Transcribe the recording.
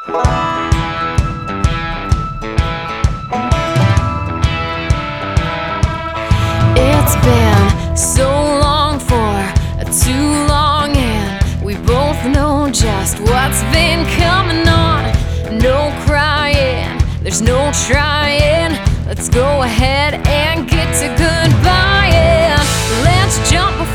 It's been so long for too long, and we both know just what's been coming on. No crying, there's no trying. Let's go ahead and get to goodbye, and let's jump before